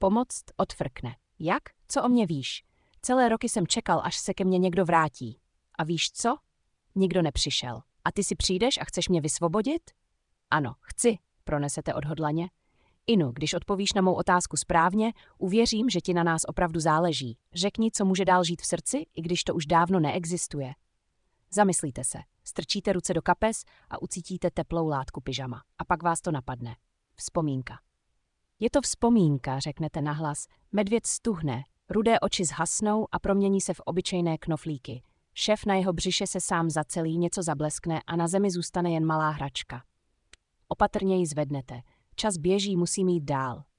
Pomoct odfrkne. Jak? Co o mě víš? Celé roky jsem čekal, až se ke mně někdo vrátí. A víš co? Nikdo nepřišel. A ty si přijdeš a chceš mě vysvobodit? Ano, chci, pronesete odhodlaně. Inu, když odpovíš na mou otázku správně, uvěřím, že ti na nás opravdu záleží. Řekni, co může dál žít v srdci, i když to už dávno neexistuje. Zamyslíte se, strčíte ruce do kapes a ucítíte teplou látku pyžama. A pak vás to napadne. Vzpomínka. Je to vzpomínka, řeknete nahlas. Medvěd stuhne, rudé oči zhasnou a promění se v obyčejné knoflíky. Šéf na jeho břiše se sám zacelí, něco zableskne a na zemi zůstane jen malá hračka. Opatrně ji zvednete. Čas běží, musím jít dál.